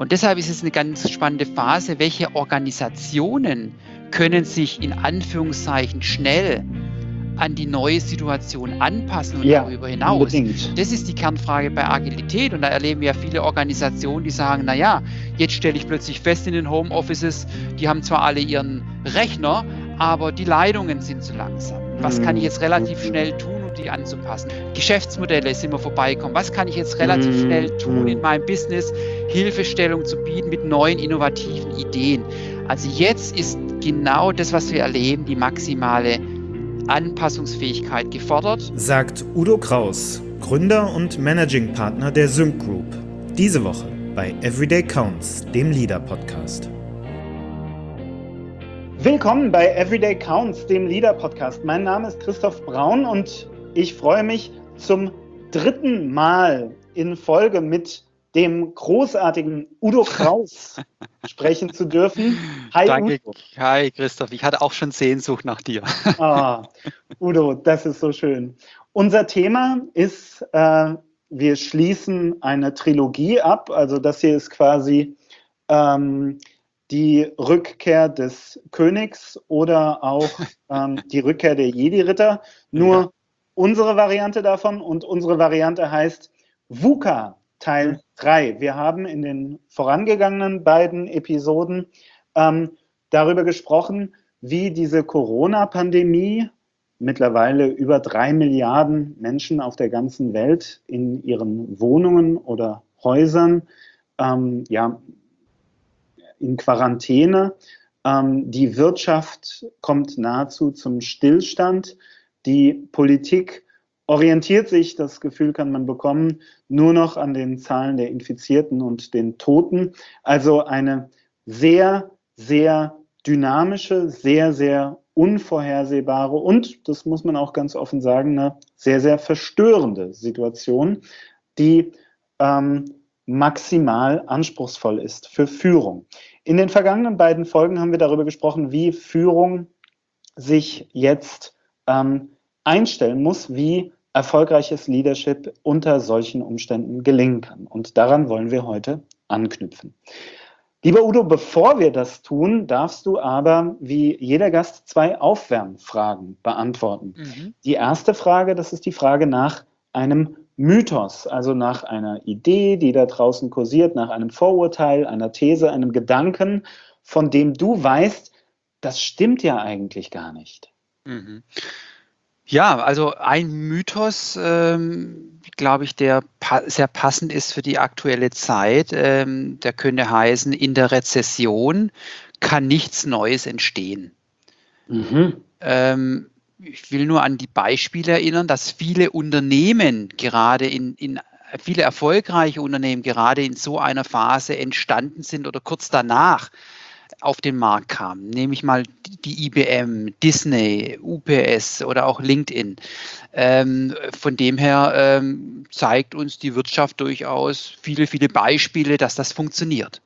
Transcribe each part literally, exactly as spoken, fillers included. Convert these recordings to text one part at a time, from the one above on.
Und deshalb ist es eine ganz spannende Phase, welche Organisationen können sich in Anführungszeichen schnell an die neue Situation anpassen und Ja, darüber hinaus. unbedingt. Das ist die Kernfrage bei Agilität und da erleben wir ja viele Organisationen, die sagen, naja, jetzt stelle ich plötzlich fest in den Homeoffices, die haben zwar alle ihren Rechner, aber die Leitungen sind zu langsam. Was kann ich jetzt relativ schnell tun, um die anzupassen? Geschäftsmodelle sind wir vorbeikommen. Was kann ich jetzt relativ schnell tun in meinem Business, Hilfestellung zu bieten mit neuen innovativen Ideen? Also jetzt ist genau das, was wir erleben, die maximale Anpassungsfähigkeit gefordert, sagt Udo Kraus, Gründer und Managing Partner der Sync Group. Diese Woche bei Everyday Counts, dem Leader-Podcast. Willkommen bei Everyday Counts, dem Leader-Podcast. Mein Name ist Christoph Braun und ich freue mich zum dritten Mal in Folge mit dem großartigen Udo Kraus sprechen zu dürfen. Hi, Danke. Udo. Hi Christoph, ich hatte auch schon Sehnsucht nach dir. Ah, Udo, das ist so schön. Unser Thema ist, äh, wir schließen eine Trilogie ab, also das hier ist quasi ähm, die Rückkehr des Königs oder auch ähm, die Rückkehr der Jedi-Ritter, nur ja. Unsere Variante davon und unsere Variante heißt VUCA. Teil drei. Wir haben in den vorangegangenen beiden Episoden ähm, darüber gesprochen, wie diese Corona-Pandemie mittlerweile über drei Milliarden Menschen auf der ganzen Welt in ihren Wohnungen oder Häusern ähm, ja, in Quarantäne. Ähm, die Wirtschaft kommt nahezu zum Stillstand. Die Politik orientiert sich, das Gefühl kann man bekommen, nur noch an den Zahlen der Infizierten und den Toten. Also eine sehr, sehr dynamische, sehr, sehr unvorhersehbare und, das muss man auch ganz offen sagen, eine sehr, sehr verstörende Situation, die ähm, maximal anspruchsvoll ist für Führung. In den vergangenen beiden Folgen haben wir darüber gesprochen, wie Führung sich jetzt ähm, einstellen muss, wie erfolgreiches Leadership unter solchen Umständen gelingen kann. Und daran wollen wir heute anknüpfen. Lieber Udo, bevor wir das tun, darfst du aber wie jeder Gast zwei Aufwärmfragen beantworten. Mhm. Die erste Frage, das ist die Frage nach einem Mythos, also nach einer Idee, die da draußen kursiert, nach einem Vorurteil, einer These, einem Gedanken, von dem du weißt, das stimmt ja eigentlich gar nicht. Mhm. Ja, also ein Mythos, ähm, glaube ich, der pa- sehr passend ist für die aktuelle Zeit, ähm, der könnte heißen, in der Rezession kann nichts Neues entstehen. Mhm. Ähm, ich will nur an die Beispiele erinnern, dass viele Unternehmen gerade in, in viele erfolgreiche Unternehmen gerade in so einer Phase entstanden sind oder kurz danach auf den Markt kamen. Nehme ich mal die I B M, Disney, U P S oder auch LinkedIn. Ähm, von dem her ähm, zeigt uns die Wirtschaft durchaus viele, viele Beispiele, dass das funktioniert.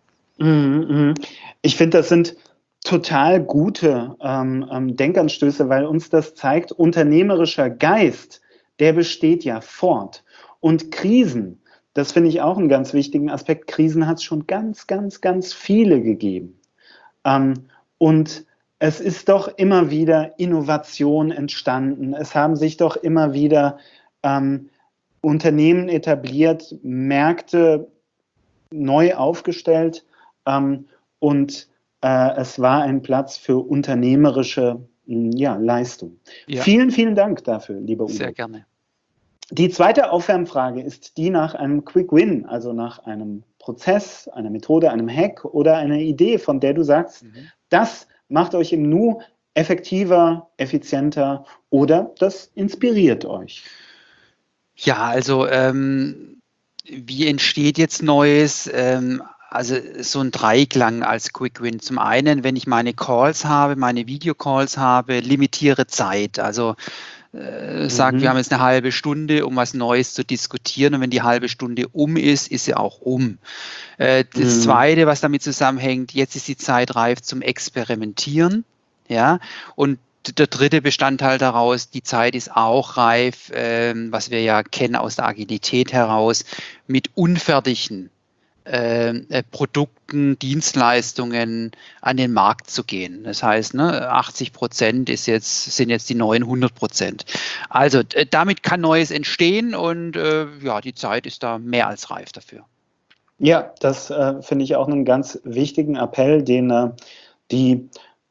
Ich finde, das sind total gute ähm, ähm, Denkanstöße, weil uns das zeigt, unternehmerischer Geist, der besteht ja fort. Und Krisen, das finde ich auch einen ganz wichtigen Aspekt, Krisen hat es schon ganz, ganz, ganz viele gegeben. Ähm, und es ist doch immer wieder Innovation entstanden. Es haben sich doch immer wieder ähm, Unternehmen etabliert, Märkte neu aufgestellt ähm, und äh, es war ein Platz für unternehmerische ja, Leistung. Ja. Vielen, vielen Dank dafür, lieber Udo. Sehr gerne. Die zweite Aufwärmfrage ist die nach einem Quick Win, also nach einem Prozess, einer Methode, einem Hack oder einer Idee, von der du sagst, mhm. das macht euch im Nu effektiver, effizienter oder das inspiriert euch. Ja, also ähm, wie entsteht jetzt Neues? Ähm, also so ein Dreiklang als Quick Win. Zum einen, wenn ich meine Calls habe, meine Videocalls habe, limitiere Zeit. Also äh, sagt, mhm. wir haben jetzt eine halbe Stunde, um was Neues zu diskutieren und wenn die halbe Stunde um ist, ist sie auch um. Äh, das mhm. Zweite, was damit zusammenhängt, jetzt ist die Zeit reif zum Experimentieren, ja, und der dritte Bestandteil daraus, die Zeit ist auch reif, ähm, was wir ja kennen aus der Agilität heraus, mit unfertigen äh, Produkten, Dienstleistungen an den Markt zu gehen. Das heißt, ne, achtzig Prozent ist jetzt, sind jetzt die neuen hundert Prozent. Also äh, damit kann Neues entstehen und äh, ja, die Zeit ist da mehr als reif dafür. Ja, das äh, finde ich auch einen ganz wichtigen Appell, den äh, die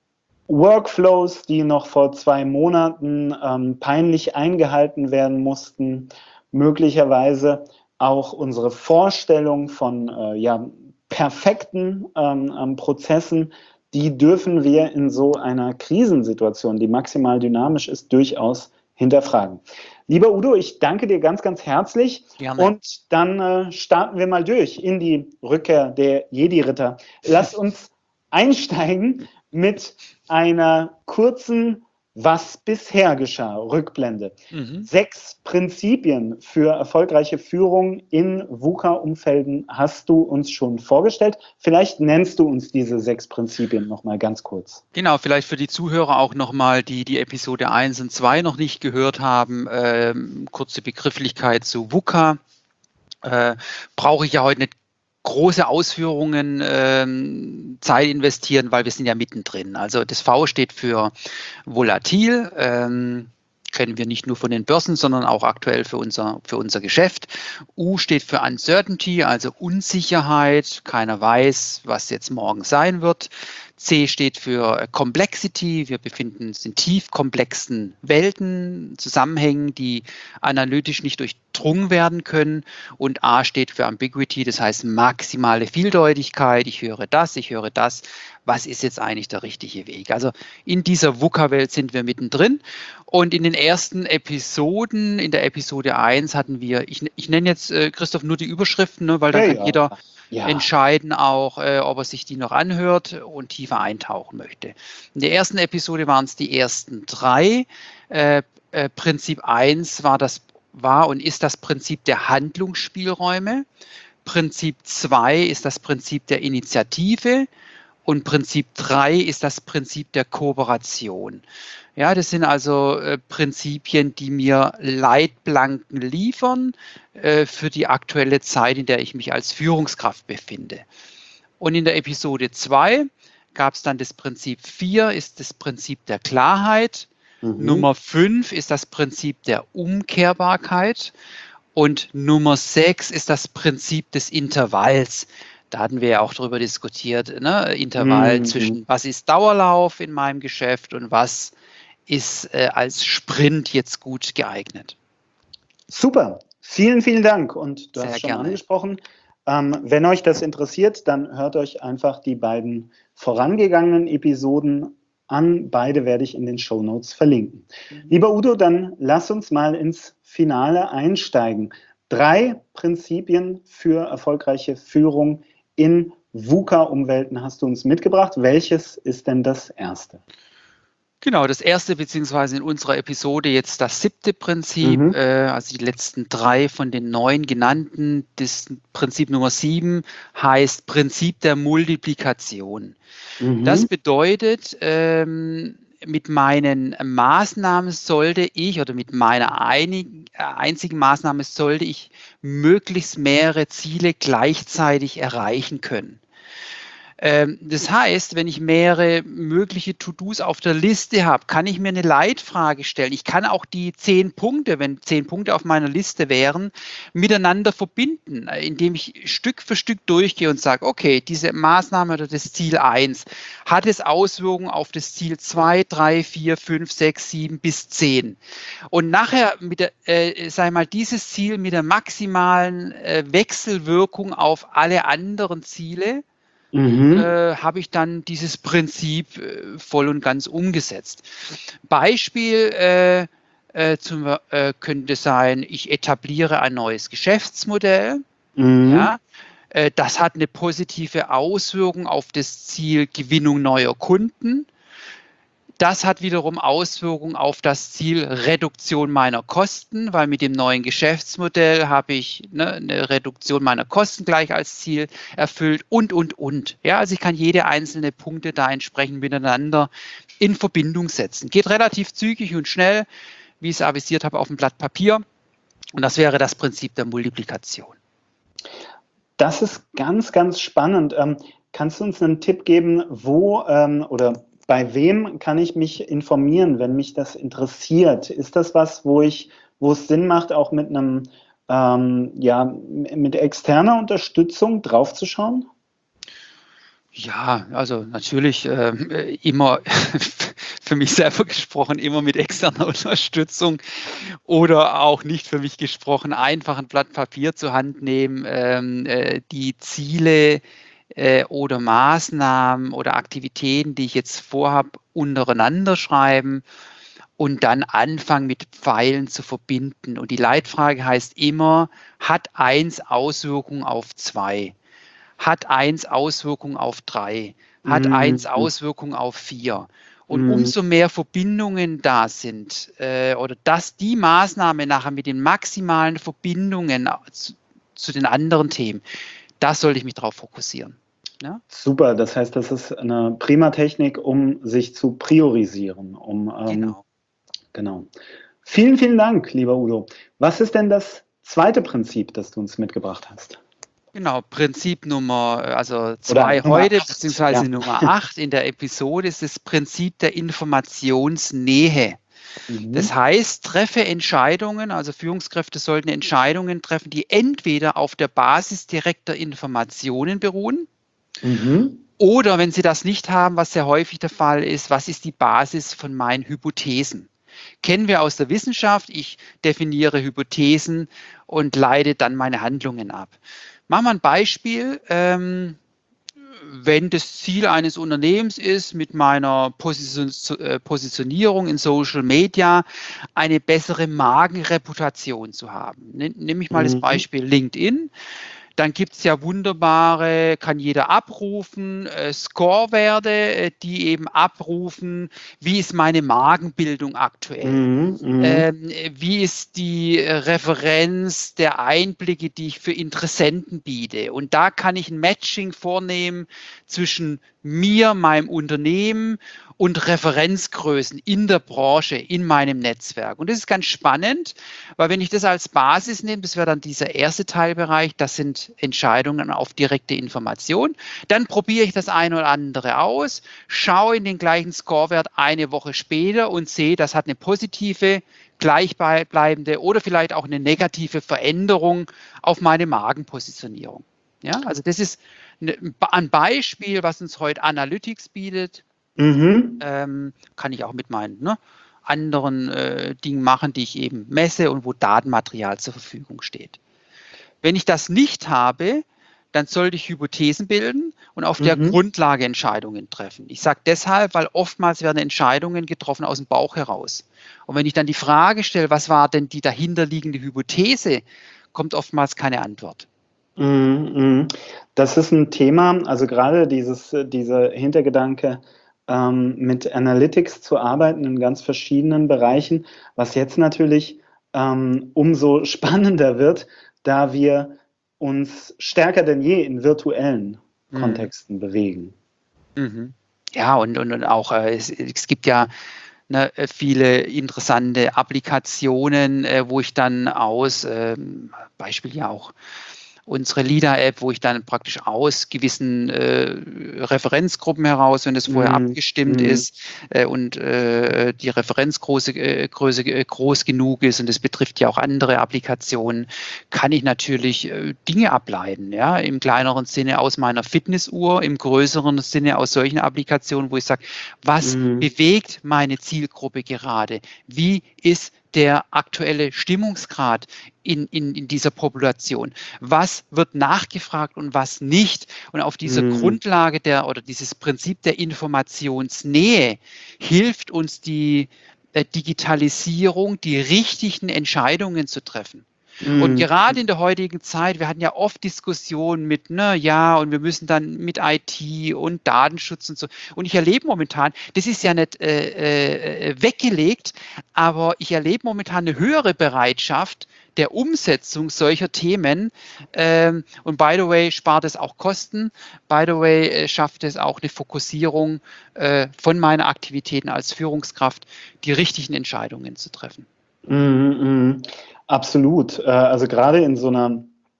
Workflows, die noch vor zwei Monaten ähm, peinlich eingehalten werden mussten, möglicherweise auch unsere Vorstellung von äh, ja, perfekten ähm, Prozessen, die dürfen wir in so einer Krisensituation, die maximal dynamisch ist, durchaus hinterfragen. Lieber Udo, ich danke dir ganz, ganz herzlich. Gerne. Und dann äh, starten wir mal durch in die Rückkehr der Jedi-Ritter. Lass uns einsteigen mit einer kurzen Was bisher geschah, Rückblende. Mhm. Sechs Prinzipien für erfolgreiche Führung in VUCA-Umfelden hast du uns schon vorgestellt. Vielleicht nennst du uns diese sechs Prinzipien nochmal ganz kurz. Genau, vielleicht für die Zuhörer auch nochmal, die die Episode eins und zwei noch nicht gehört haben, ähm, kurze Begrifflichkeit zu VUCA. Äh, brauche ich ja heute nicht große Ausführungen, ähm, Zeit investieren, weil wir sind ja mittendrin. Also das V steht für volatil, ähm, kennen wir nicht nur von den Börsen, sondern auch aktuell für unser, für unser Geschäft. U steht für Uncertainty, also Unsicherheit, keiner weiß, was jetzt morgen sein wird. C steht für Complexity, wir befinden uns in tief komplexen Welten, Zusammenhängen, die analytisch nicht durchdrungen werden können. Und A steht für Ambiguity, das heißt maximale Vieldeutigkeit, ich höre das, ich höre das, was ist jetzt eigentlich der richtige Weg? Also in dieser VUCA-Welt sind wir mittendrin und in den ersten Episoden, in der Episode eins hatten wir, ich, ich nenne jetzt, äh, Christoph, nur die Überschriften, ne, weil dann ja, kann ja. jeder Ja. entscheiden auch, äh, ob er sich die noch anhört und tiefer eintauchen möchte. In der ersten Episode waren es die ersten drei. Äh, äh, Prinzip eins war, das, war und ist das Prinzip der Handlungsspielräume. Prinzip zwei ist das Prinzip der Initiative. Und Prinzip drei ist das Prinzip der Kooperation. Ja, das sind also äh, Prinzipien, die mir Leitplanken liefern äh, für die aktuelle Zeit, in der ich mich als Führungskraft befinde. Und in der Episode zwei gab es dann das Prinzip vier, ist das Prinzip der Klarheit. Mhm. Nummer fünf ist das Prinzip der Umkehrbarkeit. Und Nummer sechs ist das Prinzip des Intervalls. Da hatten wir ja auch darüber diskutiert, ne? Intervall mhm. zwischen, was ist Dauerlauf in meinem Geschäft und was ist äh, als Sprint jetzt gut geeignet. Super, vielen, vielen Dank. Und du Sehr hast schon gerne. angesprochen, ähm, wenn euch das interessiert, dann hört euch einfach die beiden vorangegangenen Episoden an. Beide werde ich in den Shownotes verlinken. Mhm. Lieber Udo, dann lass uns mal ins Finale einsteigen. Drei Prinzipien für erfolgreiche Führung in VUCA-Umwelten hast du uns mitgebracht. Welches ist denn das erste? Genau, das erste, beziehungsweise in unserer Episode jetzt das siebte Prinzip, mhm. äh, also die letzten drei von den neun genannten. Das Prinzip Nummer sieben heißt Prinzip der Multiplikation. Mhm. Das bedeutet, ähm, mit meinen Maßnahmen sollte ich oder mit meiner einigen, einzigen Maßnahme sollte ich möglichst mehrere Ziele gleichzeitig erreichen können. Ähm, das heißt, wenn ich mehrere mögliche To-Dos auf der Liste habe, kann ich mir eine Leitfrage stellen. Ich kann auch die zehn Punkte, wenn zehn Punkte auf meiner Liste wären, miteinander verbinden, indem ich Stück für Stück durchgehe und sage, okay, diese Maßnahme oder das Ziel eins, hat es Auswirkungen auf das Ziel zwei, drei, vier, fünf, sechs, sieben bis zehn. Und nachher, mit der, äh, sag ich mal, dieses Ziel mit der maximalen äh, Wechselwirkung auf alle anderen Ziele, Mhm. Äh, habe ich dann dieses Prinzip äh, voll und ganz umgesetzt. Beispiel äh, äh, zum, äh, könnte sein, ich etabliere ein neues Geschäftsmodell. Mhm. Ja, äh, das hat eine positive Auswirkung auf das Ziel Gewinnung neuer Kunden. Das hat wiederum Auswirkungen auf das Ziel Reduktion meiner Kosten, weil mit dem neuen Geschäftsmodell habe ich ne, eine Reduktion meiner Kosten gleich als Ziel erfüllt und, und, und. Ja, also ich kann jede einzelne Punkte da entsprechend miteinander in Verbindung setzen. Geht relativ zügig und schnell, wie ich es avisiert habe, auf dem Blatt Papier. Und das wäre das Prinzip der Multiplikation. Das ist ganz, ganz spannend. Ähm, kannst du uns einen Tipp geben, wo ähm, oder bei wem kann ich mich informieren, wenn mich das interessiert? Ist das was, wo ich, wo es Sinn macht, auch mit einem, ähm, ja, mit externer Unterstützung draufzuschauen? Ja, also natürlich ähm, äh, immer für mich selber gesprochen, immer mit externer Unterstützung oder auch nicht für mich gesprochen, einfach ein Blatt Papier zur Hand nehmen, ähm, äh, die Ziele äh, oder Maßnahmen oder Aktivitäten, die ich jetzt vorhabe, untereinander schreiben und dann anfangen mit Pfeilen zu verbinden. Und die Leitfrage heißt immer, hat eins Auswirkungen auf zwei? Hat eins Auswirkungen auf drei? Hat eins Mhm. Auswirkungen auf vier? Und Mhm. umso mehr Verbindungen da sind äh, oder dass die Maßnahme nachher mit den maximalen Verbindungen zu, zu den anderen Themen, da sollte ich mich darauf fokussieren. Ja? Super, das heißt, das ist eine prima Technik, um sich zu priorisieren. Um, ähm, Genau. Genau. Vielen, vielen Dank, lieber Udo. Was ist denn das zweite Prinzip, das du uns mitgebracht hast? Genau, Prinzip Nummer, also Oder zwei Nummer heute, acht, beziehungsweise ja. Nummer acht in der Episode ist das Prinzip der Informationsnähe. Das Mhm. heißt, treffe Entscheidungen, also Führungskräfte sollten Entscheidungen treffen, die entweder auf der Basis direkter Informationen beruhen Mhm. oder, wenn sie das nicht haben, was sehr häufig der Fall ist, was ist die Basis von meinen Hypothesen? Kennen wir aus der Wissenschaft, ich definiere Hypothesen und leite dann meine Handlungen ab. Machen wir ein Beispiel. Ähm, wenn das Ziel eines Unternehmens ist, mit meiner Position, äh, Positionierung in Social Media eine bessere Markenreputation zu haben. Nehme ich mal das Mhm. Beispiel LinkedIn. Dann gibt es ja wunderbare, kann jeder abrufen, äh, Scorewerte, äh, die eben abrufen, wie ist meine Markenbildung aktuell? Mhm. Mhm. Ähm, wie ist die Referenz der Einblicke, die ich für Interessenten biete? Und da kann ich ein Matching vornehmen zwischen mir, meinem Unternehmen und Referenzgrößen in der Branche, in meinem Netzwerk. Und das ist ganz spannend, weil wenn ich das als Basis nehme, das wäre dann dieser erste Teilbereich, das sind Entscheidungen auf direkte Information, dann probiere ich das eine oder andere aus, schaue in den gleichen Scorewert eine Woche später und sehe, das hat eine positive, gleichbleibende oder vielleicht auch eine negative Veränderung auf meine Markenpositionierung. Ja, also das ist ein Beispiel, was uns heute Analytics bietet. Mhm. Ähm, kann ich auch mit meinen ne, anderen äh, Dingen machen, die ich eben messe und wo Datenmaterial zur Verfügung steht. Wenn ich das nicht habe, dann sollte ich Hypothesen bilden und auf der Mhm. Grundlage Entscheidungen treffen. Ich sage deshalb, weil oftmals werden Entscheidungen getroffen aus dem Bauch heraus. Und wenn ich dann die Frage stelle, was war denn die dahinterliegende Hypothese, kommt oftmals keine Antwort. Mhm. Das ist ein Thema, also gerade dieses, dieser Hintergedanke, ähm, mit Analytics zu arbeiten in ganz verschiedenen Bereichen, was jetzt natürlich ähm, umso spannender wird, da wir uns stärker denn je in virtuellen Mhm. Kontexten bewegen. Mhm. Ja, und, und, und auch, äh, es, es gibt ja ne, viele interessante Applikationen, äh, wo ich dann aus, ähm, Beispiel ja auch unsere Leader-App, wo ich dann praktisch aus gewissen äh, Referenzgruppen heraus, wenn das vorher Mhm. abgestimmt Mhm. ist äh, und äh, die Referenzgröße äh, Größe, äh, groß genug ist, und das betrifft ja auch andere Applikationen, kann ich natürlich äh, Dinge ableiten, ja, im kleineren Sinne aus meiner Fitnessuhr, im größeren Sinne aus solchen Applikationen, wo ich sage, was Mhm. bewegt meine Zielgruppe gerade? Wie ist der aktuelle Stimmungsgrad in, in, in dieser Population? Was wird nachgefragt und was nicht? Und auf dieser Mhm. Grundlage der oder dieses Prinzip der Informationsnähe hilft uns die äh, Digitalisierung, die richtigen Entscheidungen zu treffen. Und Mhm. gerade in der heutigen Zeit, wir hatten ja oft Diskussionen mit, ne, ja, und wir müssen dann mit I T und Datenschutz und so. Und ich erlebe momentan, das ist ja nicht äh, äh, weggelegt, aber ich erlebe momentan eine höhere Bereitschaft der Umsetzung solcher Themen. Ähm, und by the way, spart es auch Kosten. By the way, äh, schafft es auch eine Fokussierung äh, von meinen Aktivitäten als Führungskraft, die richtigen Entscheidungen zu treffen. Mhm, mhm. Absolut. Äh, Also gerade in so einer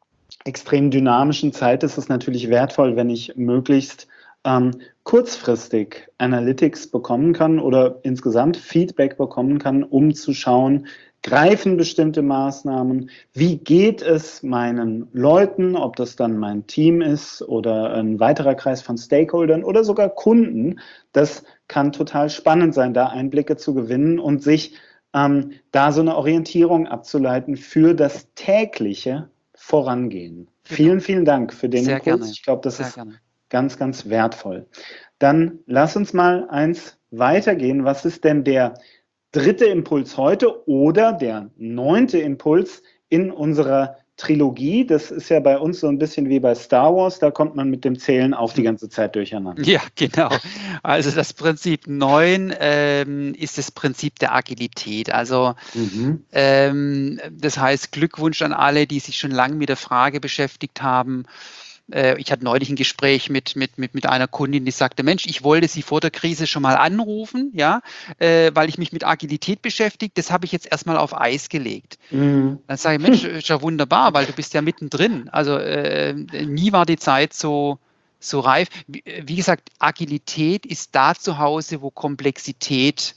extrem dynamischen Zeit ist es natürlich wertvoll, wenn ich möglichst ähm, kurzfristig Analytics bekommen kann oder insgesamt Feedback bekommen kann, um zu schauen, greifen bestimmte Maßnahmen, wie geht es meinen Leuten, ob das dann mein Team ist oder ein weiterer Kreis von Stakeholdern oder sogar Kunden. Das kann total spannend sein, da Einblicke zu gewinnen und sich ähm, da so eine Orientierung abzuleiten für das tägliche Vorangehen. Genau. Vielen, vielen Dank für den Sehr Impuls. gerne. Ich glaube, das Sehr ist gerne. ganz, ganz wertvoll. Dann lass uns mal eins weitergehen. Was ist denn der dritte Impuls heute oder der neunte Impuls in unserer Trilogie? Das ist ja bei uns so ein bisschen wie bei Star Wars, da kommt man mit dem Zählen auch die ganze Zeit durcheinander. Ja, genau. Also das Prinzip neun ähm, ist das Prinzip der Agilität. Also mhm. ähm, das heißt Glückwunsch an alle, die sich schon lange mit der Frage beschäftigt haben. Ich hatte neulich ein Gespräch mit, mit, mit, mit einer Kundin, die sagte, Mensch, ich wollte Sie vor der Krise schon mal anrufen, ja, äh, weil ich mich mit Agilität beschäftige. Das habe ich jetzt erstmal auf Eis gelegt. Mhm. Dann sage ich, Mensch, ist ja wunderbar, weil du bist ja mittendrin. Also äh, nie war die Zeit so, so reif. Wie, wie gesagt, Agilität ist da zu Hause, wo Komplexität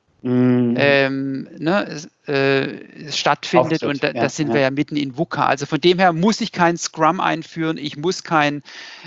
Mhm. Ähm, ne, äh, stattfindet. Auftritt. Und da, ja, da sind ja. wir ja mitten in VUCA. Also von dem her muss ich kein Scrum einführen, ich muss kein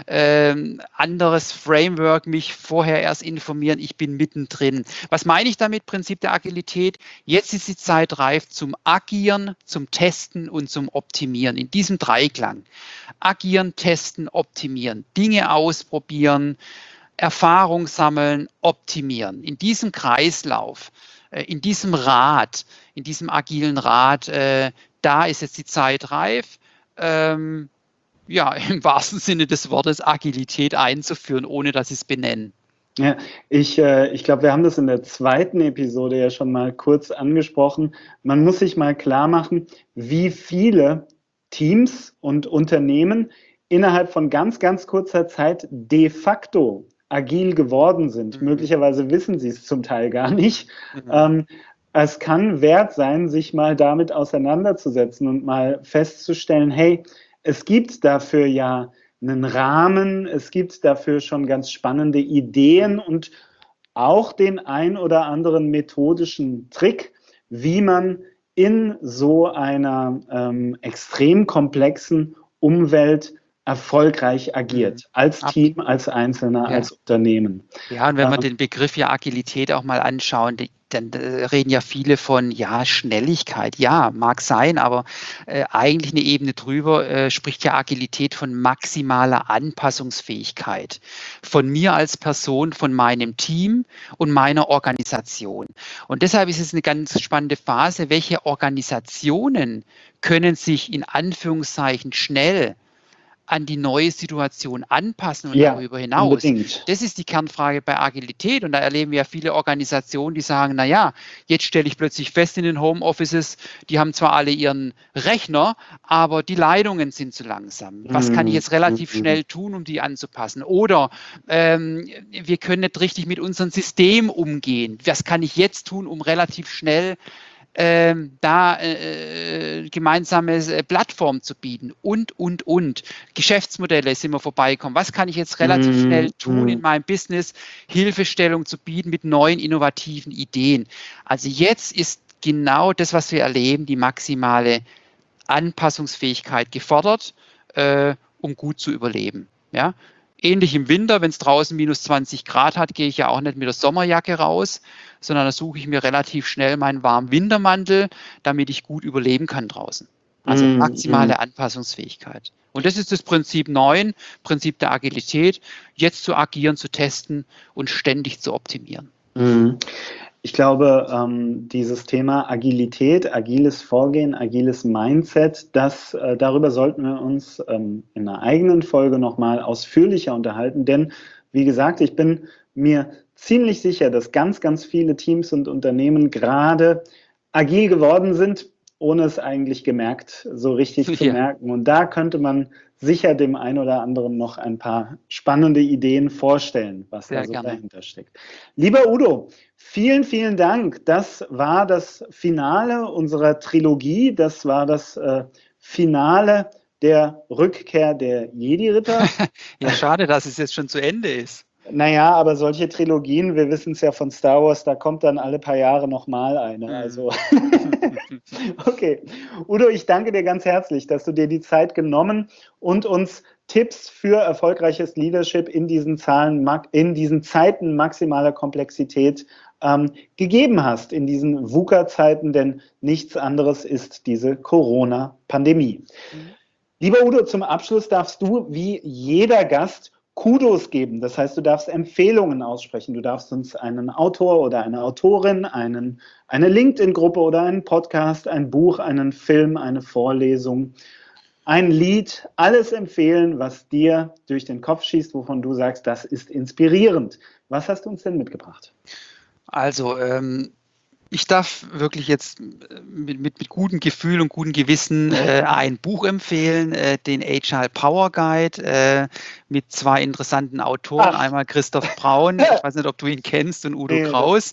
ähm, anderes Framework mich vorher erst informieren, ich bin mittendrin. Was meine ich damit, Prinzip der Agilität? Jetzt ist die Zeit reif zum Agieren, zum Testen und zum Optimieren. In diesem Dreiklang. Agieren, testen, optimieren. Dinge ausprobieren, Erfahrung sammeln, optimieren. In diesem Kreislauf, in diesem Rad, in diesem agilen Rad, äh, da ist jetzt die Zeit reif, ähm, ja, im wahrsten Sinne des Wortes Agilität einzuführen, ohne dass ich es benenne. Ja, ich, äh, ich glaube, wir haben das in der zweiten Episode ja schon mal kurz angesprochen. Man muss sich mal klar machen, wie viele Teams und Unternehmen innerhalb von ganz, ganz kurzer Zeit de facto agil geworden sind. Mhm. Möglicherweise wissen sie es zum Teil gar nicht. Mhm. Ähm, es kann wert sein, sich mal damit auseinanderzusetzen und mal festzustellen, hey, es gibt dafür ja einen Rahmen, es gibt dafür schon ganz spannende Ideen und auch den ein oder anderen methodischen Trick, wie man in so einer ähm, extrem komplexen Umwelt erfolgreich agiert, als Team, als Einzelner, ja. als Unternehmen. Ja, und wenn wir ähm, den Begriff ja Agilität auch mal anschauen, die, dann äh, reden ja viele von, ja, Schnelligkeit. Ja, mag sein, aber äh, eigentlich eine Ebene drüber äh, spricht ja Agilität von maximaler Anpassungsfähigkeit. Von mir als Person, von meinem Team und meiner Organisation. Und deshalb ist es eine ganz spannende Phase, welche Organisationen können sich in Anführungszeichen schnell an die neue Situation anpassen und ja, darüber hinaus. Unbedingt. Das ist die Kernfrage bei Agilität und da erleben wir ja viele Organisationen, die sagen, naja, jetzt stelle ich plötzlich fest in den Homeoffices, die haben zwar alle ihren Rechner, aber die Leitungen sind zu langsam. Was kann ich jetzt relativ mhm. schnell tun, um die anzupassen? Oder ähm, wir können nicht richtig mit unserem System umgehen. Was kann ich jetzt tun, um relativ schnell Ähm, da äh, gemeinsame äh, Plattform zu bieten und, und, und. Geschäftsmodelle sind wir vorbeikommen. Was kann ich jetzt relativ mm, schnell tun mm. in meinem Business, Hilfestellung zu bieten mit neuen, innovativen Ideen. Also jetzt ist genau das, was wir erleben, die maximale Anpassungsfähigkeit gefordert, äh, um gut zu überleben. Ja? Ähnlich im Winter, wenn es draußen minus zwanzig Grad hat, gehe ich ja auch nicht mit der Sommerjacke raus, sondern da suche ich mir relativ schnell meinen warmen Wintermantel, damit ich gut überleben kann draußen. Also maximale mm, mm. Anpassungsfähigkeit. Und das ist das Prinzip neun, Prinzip der Agilität, jetzt zu agieren, zu testen und ständig zu optimieren. Mm. Ich glaube, ähm, dieses Thema Agilität, agiles Vorgehen, agiles Mindset, das, äh, darüber sollten wir uns ähm, in einer eigenen Folge nochmal ausführlicher unterhalten. Denn, wie gesagt, ich bin mir ziemlich sicher, dass ganz, ganz viele Teams und Unternehmen gerade agil geworden sind, ohne es eigentlich gemerkt, so richtig ja. zu merken. Und da könnte man sicher dem einen oder anderen noch ein paar spannende Ideen vorstellen, was Sehr da so gerne. dahinter steckt. Lieber Udo, vielen, vielen Dank. Das war das Finale unserer Trilogie. Das war das äh, Finale der Rückkehr der Jedi-Ritter. Ja, schade, dass es jetzt schon zu Ende ist. Naja, aber solche Trilogien, wir wissen es ja von Star Wars, da kommt dann alle paar Jahre nochmal eine. Also, okay. Udo, ich danke dir ganz herzlich, dass du dir die Zeit genommen und uns Tipps für erfolgreiches Leadership in diesen, Zahlen, in diesen Zeiten maximaler Komplexität ähm, gegeben hast, in diesen VUCA-Zeiten, denn nichts anderes ist diese Corona-Pandemie. Mhm. Lieber Udo, zum Abschluss darfst du wie jeder Gast Kudos geben. Das heißt, du darfst Empfehlungen aussprechen. Du darfst uns einen Autor oder eine Autorin, einen, eine LinkedIn-Gruppe oder einen Podcast, ein Buch, einen Film, eine Vorlesung, ein Lied, alles empfehlen, was dir durch den Kopf schießt, wovon du sagst, das ist inspirierend. Was hast du uns denn mitgebracht? Also, ähm, ich darf wirklich jetzt mit, mit, mit gutem Gefühl und gutem Gewissen äh, ein Buch empfehlen, äh, den Agile Power Guide äh, mit zwei interessanten Autoren. Ach. Einmal Christoph Braun, ich weiß nicht, ob du ihn kennst, und Udo ja. Kraus.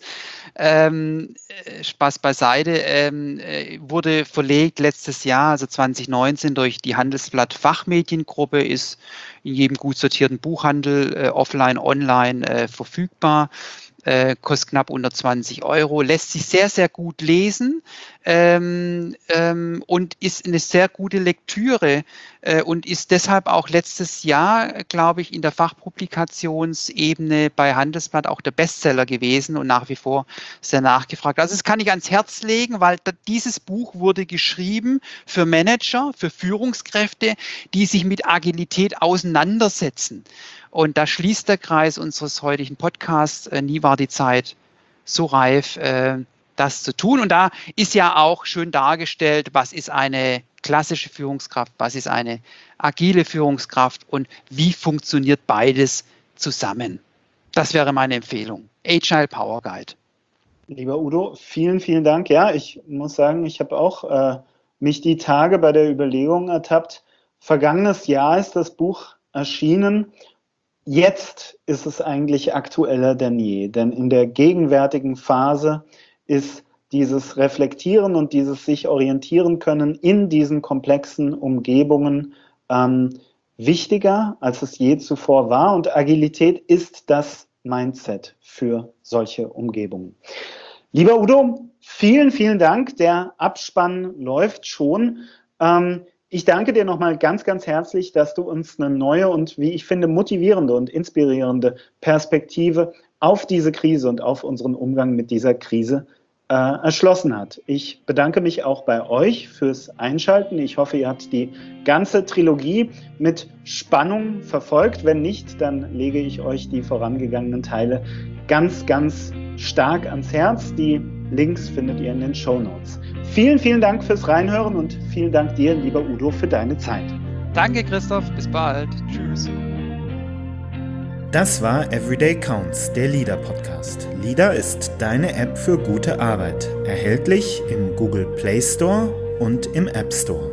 Ähm, Spaß beiseite, ähm, wurde verlegt letztes Jahr, also zwanzig neunzehn, durch die Handelsblatt Fachmediengruppe, ist in jedem gut sortierten Buchhandel äh, offline, online äh, verfügbar. Äh, kostet knapp unter zwanzig Euro, lässt sich sehr, sehr gut lesen ähm, ähm, und ist eine sehr gute Lektüre äh, und ist deshalb auch letztes Jahr, glaube ich, in der Fachpublikationsebene bei Handelsblatt auch der Bestseller gewesen und nach wie vor sehr nachgefragt. Also das kann ich ans Herz legen, weil da, dieses Buch wurde geschrieben für Manager, für Führungskräfte, die sich mit Agilität auseinandersetzen. Und da schließt der Kreis unseres heutigen Podcasts. Äh, nie war die Zeit so reif, äh, das zu tun. Und da ist ja auch schön dargestellt, was ist eine klassische Führungskraft, was ist eine agile Führungskraft und wie funktioniert beides zusammen. Das wäre meine Empfehlung. Agile Power Guide. Lieber Udo, vielen, vielen Dank. Ja, ich muss sagen, ich habe auch äh, mich die Tage bei der Überlegung ertappt. Vergangenes Jahr ist das Buch erschienen. Jetzt ist es eigentlich aktueller denn je, denn in der gegenwärtigen Phase ist dieses Reflektieren und dieses sich orientieren können in diesen komplexen Umgebungen ähm, wichtiger, als es je zuvor war. Und Agilität ist das Mindset für solche Umgebungen. Lieber Udo, vielen, vielen Dank. Der Abspann läuft schon. Ähm, Ich danke dir nochmal ganz, ganz herzlich, dass du uns eine neue und, wie ich finde, motivierende und inspirierende Perspektive auf diese Krise und auf unseren Umgang mit dieser Krise äh, erschlossen hast. Ich bedanke mich auch bei euch fürs Einschalten. Ich hoffe, ihr habt die ganze Trilogie mit Spannung verfolgt. Wenn nicht, dann lege ich euch die vorangegangenen Teile ganz, ganz stark ans Herz. Die Links findet ihr in den Shownotes. Vielen, vielen Dank fürs Reinhören und vielen Dank dir, lieber Udo, für deine Zeit. Danke, Christoph. Bis bald. Tschüss. Das war Everyday Counts, der Leader Podcast. Leader ist deine App für gute Arbeit. Erhältlich im Google Play Store und im App Store.